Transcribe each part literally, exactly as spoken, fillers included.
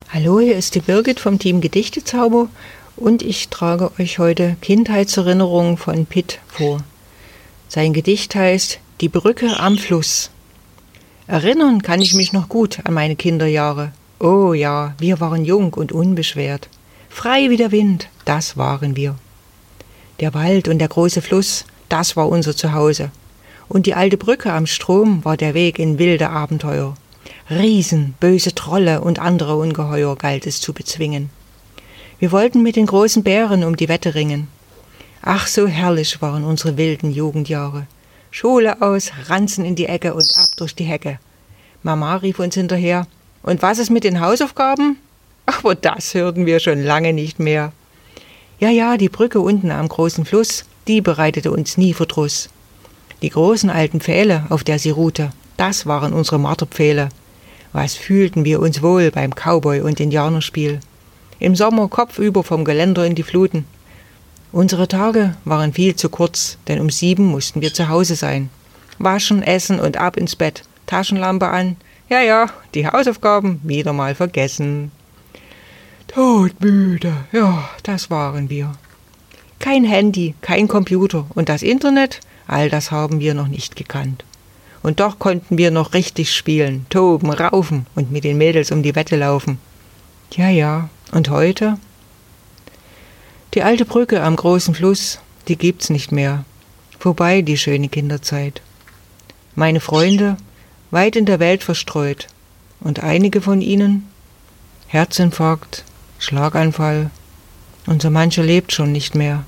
Hallo, hier ist die Birgit vom Team Gedichtezauber und ich trage euch heute Kindheitserinnerungen von Pitt vor. Sein Gedicht heißt Die Brücke am Fluss. Erinnern kann ich mich noch gut an meine Kinderjahre. Oh ja, wir waren jung und unbeschwert. Frei wie der Wind, das waren wir. Der Wald und der große Fluss, das war unser Zuhause. Und die alte Brücke am Strom war der Weg in wilde Abenteuer. Riesen, böse Trolle und andere Ungeheuer galt es zu bezwingen. Wir wollten mit den großen Bären um die Wette ringen. Ach, so herrlich waren unsere wilden Jugendjahre. Schule aus, Ranzen in die Ecke und ab durch die Hecke. Mama rief uns hinterher, und was ist mit den Hausaufgaben? Aber das hörten wir schon lange nicht mehr. Ja, ja, die Brücke unten am großen Fluss, die bereitete uns nie Verdruss. Die großen alten Pfähle, auf der sie ruhte, das waren unsere Marterpfähle. Was fühlten wir uns wohl beim Cowboy- und Indianerspiel. Im Sommer kopfüber vom Geländer in die Fluten. Unsere Tage waren viel zu kurz, denn um sieben mussten wir zu Hause sein. Waschen, essen und ab ins Bett, Taschenlampe an. Ja, ja, die Hausaufgaben wieder mal vergessen. Todmüde, ja, das waren wir. Kein Handy, kein Computer und das Internet, all das haben wir noch nicht gekannt. Und doch konnten wir noch richtig spielen, toben, raufen und mit den Mädels um die Wette laufen. Ja, ja, und heute? Die alte Brücke am großen Fluss, die gibt's nicht mehr. Vorbei die schöne Kinderzeit. Meine Freunde, weit in der Welt verstreut. Und einige von ihnen, Herzinfarkt, Schlaganfall, und so mancher lebt schon nicht mehr.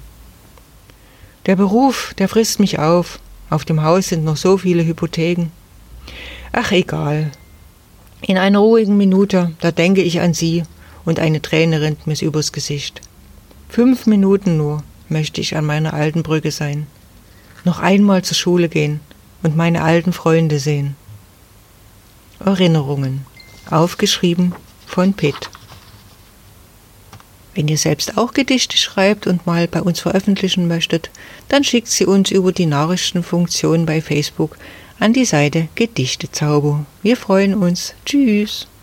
Der Beruf, der frisst mich auf. Auf dem Haus sind noch so viele Hypotheken. Ach, egal. In einer ruhigen Minute, da denke ich an sie und eine Träne rinnt mir übers Gesicht. Fünf Minuten nur möchte ich an meiner alten Brücke sein. Noch einmal zur Schule gehen und meine alten Freunde sehen. Erinnerungen. Aufgeschrieben von Pitt. Wenn ihr selbst auch Gedichte schreibt und mal bei uns veröffentlichen möchtet, dann schickt sie uns über die Nachrichtenfunktion bei Facebook an die Seite Gedichtezauber. Wir freuen uns. Tschüss.